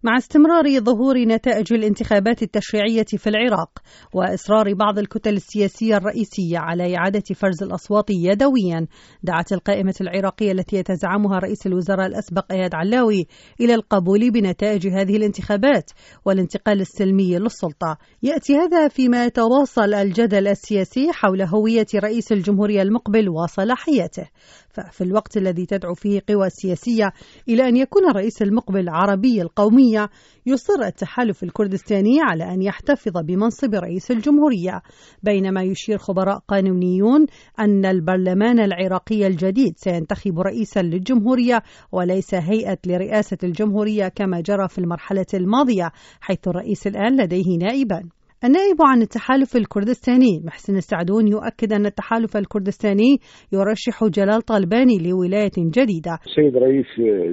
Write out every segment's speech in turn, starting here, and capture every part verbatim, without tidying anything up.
مع استمرار ظهور نتائج الانتخابات التشريعية في العراق وإصرار بعض الكتل السياسية الرئيسية على إعادة فرز الأصوات يدويا، دعت القائمة العراقية التي يتزعمها رئيس الوزراء الأسبق إياد علاوي إلى القبول بنتائج هذه الانتخابات والانتقال السلمي للسلطة. يأتي هذا فيما يتواصل الجدل السياسي حول هوية رئيس الجمهورية المقبل وصلاحيته، ففي الوقت الذي تدعو فيه قوى سياسية إلى أن يكون الرئيس المقبل عربي القومية، يصر التحالف الكردستاني على أن يحتفظ بمنصب رئيس الجمهورية، بينما يشير خبراء قانونيون أن البرلمان العراقي الجديد سينتخب رئيسا للجمهورية وليس هيئة لرئاسة الجمهورية كما جرى في المرحلة الماضية، حيث الرئيس الآن لديه نائبان. النائب عن التحالف الكردستاني محسن السعدون يؤكد أن التحالف الكردستاني يرشح جلال طلباني لولاية جديدة. السيد رئيس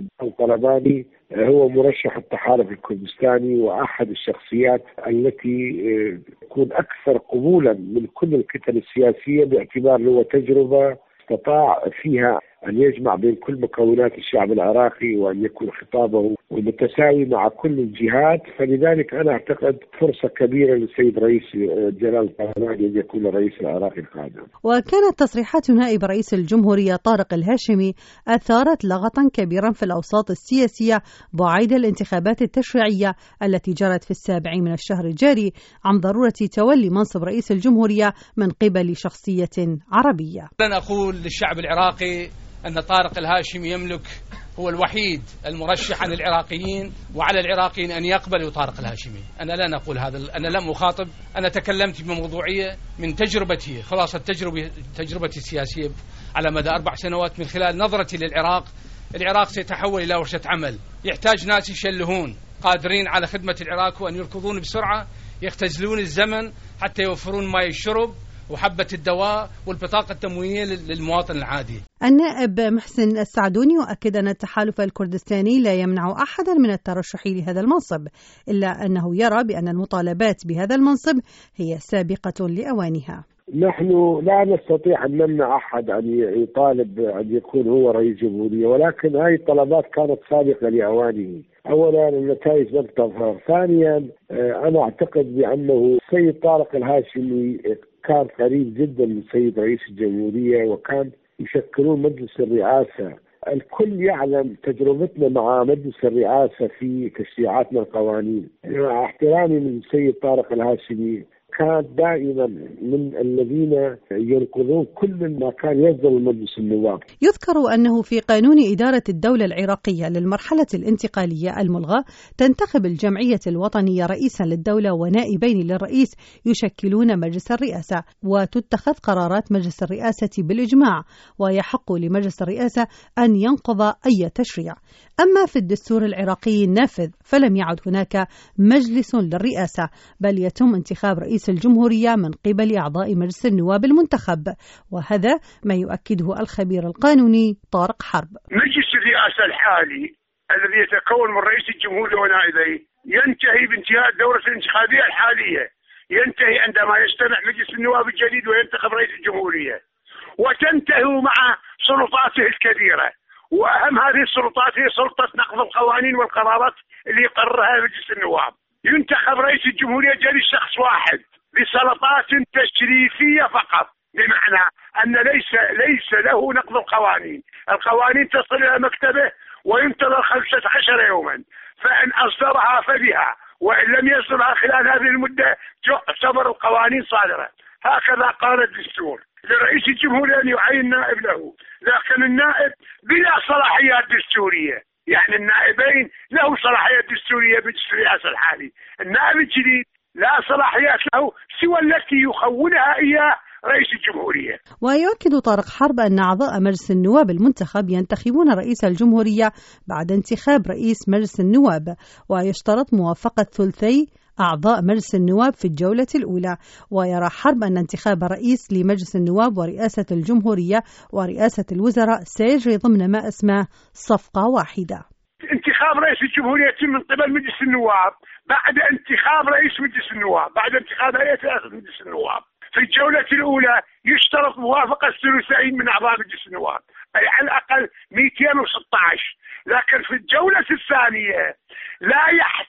الطلباني هو مرشح التحالف الكردستاني وأحد الشخصيات التي تكون أكثر قبولا من كل الكتل السياسية، باعتبار له تجربة استطاع فيها أن يجمع بين كل مكونات الشعب العراقي وأن يكون خطابه متساوي مع كل الجهات. فلذلك أنا أعتقد فرصة كبيرة للسيد رئيس جلال طلباني أن يكون الرئيس العراقي القادم. وكانت تصريحات نائب رئيس الجمهورية طارق الهاشمي أثارت لغطا كبيرا في الأوساط السياسية بعيد الانتخابات التشريعية التي جرت في السابع من الشهر الجاري عن ضرورة تولي منصب رئيس الجمهورية من قبل شخصية عربية. لن أقول للشعب العراقي أن طارق الهاشمي يملك هو الوحيد المرشح عن العراقيين، وعلى العراقيين أن يقبلوا طارق الهاشمي. أنا لا أقول هذا، أنا لم أخاطب، أنا تكلمت بموضوعية من تجربتي، خلاصة تجربة تجربتي السياسية على مدى أربع سنوات، من خلال نظرتي للعراق. العراق سيتحول إلى ورشة عمل، يحتاج ناس يشلهون قادرين على خدمة العراق وأن يركضون بسرعة، يختزلون الزمن حتى يوفرون ماء الشرب وحبة الدواء والبطاقة التموينية للمواطن العادي. النائب محسن السعدوني يؤكد أن التحالف الكردستاني لا يمنع أحدا من الترشح لهذا المنصب، إلا أنه يرى بأن المطالبات بهذا المنصب هي سابقة لأوانها. نحن لا نستطيع أن نمنع أحد أن يطالب أن يكون هو رئيس جمهورية، ولكن هذه الطلبات كانت سابقة لأوانه. أولا النتائج لم تظهر، ثانيا أنا أعتقد بأنه السيد طارق الهاشمي كان قريب جدا من السيد رئيس الجمهورية وكان يشكلون مجلس الرئاسة. الكل يعلم تجربتنا مع مجلس الرئاسة في تشريعاتنا القوانين. مع احترامي من السيد طارق الهاشمي كان دائما من الذين ينقضون كل ما كان يصدر من مجلس النواب. يذكر أنه في قانون إدارة الدولة العراقية للمرحلة الانتقالية الملغى تنتخب الجمعية الوطنية رئيسا للدولة ونائبين للرئيس يشكلون مجلس الرئاسة، وتتخذ قرارات مجلس الرئاسة بالإجماع، ويحق لمجلس الرئاسة أن ينقض أي تشريع. أما في الدستور العراقي النافذ فلم يعد هناك مجلس للرئاسة، بل يتم انتخاب رئيس الجمهورية من قبل أعضاء مجلس النواب المنتخب، وهذا ما يؤكده الخبير القانوني طارق حرب. مجلس الرئاسة الحالي الذي يتكون من رئيس الجمهورية ونائبيه ينتهي بانتهاء الدورة الانتخابية الحالية، ينتهي عندما يجتمع مجلس النواب الجديد وينتخب رئيس الجمهورية، وتنتهي مع سلطاته الكبيرة، وأهم هذه السلطات هي سلطة نقض القوانين والقرارات اللي يقررها مجلس النواب. ينتخب رئيس الجمهورية جديد شخص واحد بسلطات تشريفية فقط، بمعنى أن ليس ليس له نقض القوانين، القوانين تصل إلى مكتبه وينتظر خمسة عشر يوما، فإن أصدرها فبها، وإن لم يصدرها خلال هذه المدة تعتبر القوانين صادرة. هكذا قال الدستور. لرئيس الجمهورية أن يعين نائب له، لكن النائب بلا صلاحيات دستورية، يعني النائبين له صلاحيات دستورية بمجلس الرئاسة الحالي، النائب الجديد لا صلاحيات له سوى التي يخولها إياه رئيس الجمهورية. ويؤكد طارق حرب أن أعضاء مجلس النواب المنتخب ينتخبون رئيس الجمهورية بعد انتخاب رئيس مجلس النواب، ويشترط موافقة ثلثي أعضاء مجلس النواب في الجولة الأولى. ويرى حرب أن انتخاب رئيس لمجلس النواب ورئاسة الجمهورية ورئاسة الوزراء سيجري ضمن ما اسمه صفقة واحدة. انتخاب رئيس الجمهورية يتم من قبل مجلس النواب بعد انتخاب رئيس مجلس النواب، بعد انتخاب هيئة رئاسة مجلس النواب. في الجولة الأولى يشترط موافقة ثلثين من أعضاء مجلس النواب، أي على الأقل مئتين وستة عشر، لكن في الجولة الثانية لا يحتاج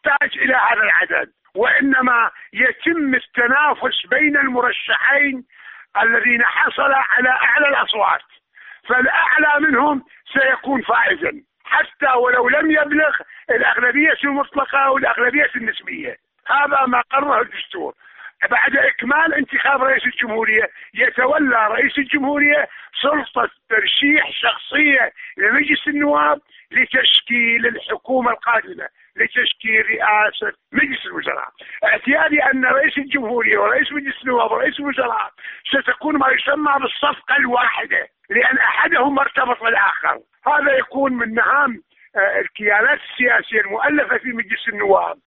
هذا العدد، وإنما يتم التنافس بين المرشحين الذين حصل على أعلى الأصوات، فالأعلى منهم سيكون فائزا حتى ولو لم يبلغ الأغلبية المطلقة أو الأغلبية النسبية. هذا ما قرره الدستور. بعد إكمال انتخاب رئيس الجمهورية يتولى رئيس الجمهورية سلطة ترشيح شخصية لمجلس النواب لتشكيل الحكومة القادمة، لتشكيل رئاسة مجلس الوزراء. اعتيادي أن رئيس الجمهورية ورئيس مجلس النواب ورئيس الوزراء ستكون ما يسمى بالصفقة الواحدة، لأن أحدهم مرتبط بالآخر. هذا يكون من مهام الكيانات السياسية المؤلفة في مجلس النواب